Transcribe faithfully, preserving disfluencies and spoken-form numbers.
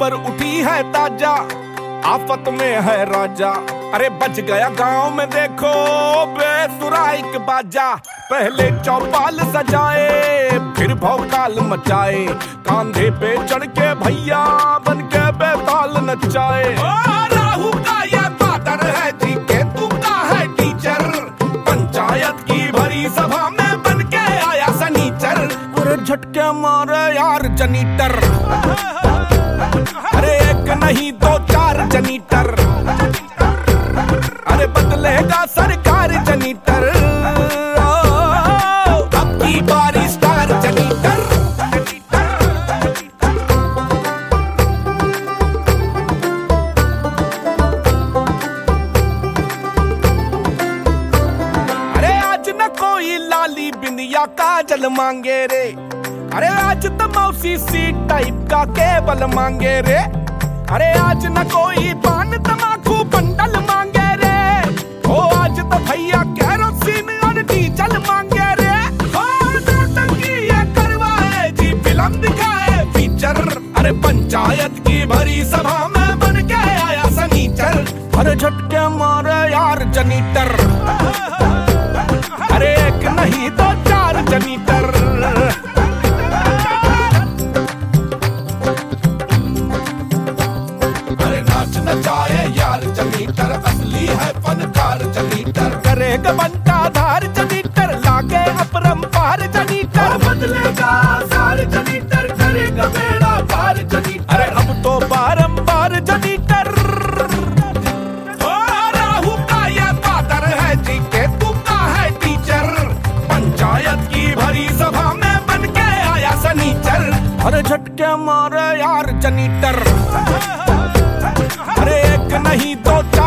खबर उठी है ताजा, आफत में है राजा। अरे बच गया गांव में देखो बेसुरा एक बाजा। पहले चौपाल सजाए फिर भौकाल मचाए, कांधे पे चढ़ के भैया बन के बेताल नचाए। राहु का ये पातर है जी के तू का है टीचर, पंचायत की भरी सभा में बन के आया सनीचर। अरे झटके मारे यार जनीटर, अरे एक नहीं दो चार जनीटर। अरे बदलेगा सरकार जनीटर, अब की बारी स्टार जनीटर। अरे आज न कोई लाली बिंदिया काजल मांगे रे, अरे आज तो मौसी सी टाइप का केबल मांगे रे। अरे आज न कोई पान तमाकू बंडल मांगे रे, ओ आज तो भैया केरोसिन और डीजल मांगे रे। नौटंकी ये करवाए जी फिल्म दिखाए फीचर, अरे पंचायत की भरी सभा में बन के आया सनीचर। अरे झटके मारे यार जनीटर, अरे एक नहीं दो चार जनीटर। नचाए यार जनीटर, असली है फनकार जनीटर। करेगा बनता धार जनीटर, लागे अपरंपार जनीटर। बदलेगा सार जनीटर, करेगा बेड़ा पार जनीटर। अरे अब तो बारंबार जनीटर। ओ राहु का ये पातर है जी के तू का है टीचर, पंचायत की भरी सभा में बन के आया सनीचर। अरे झटके मारे यार जनीटर, अरे एक नहीं दो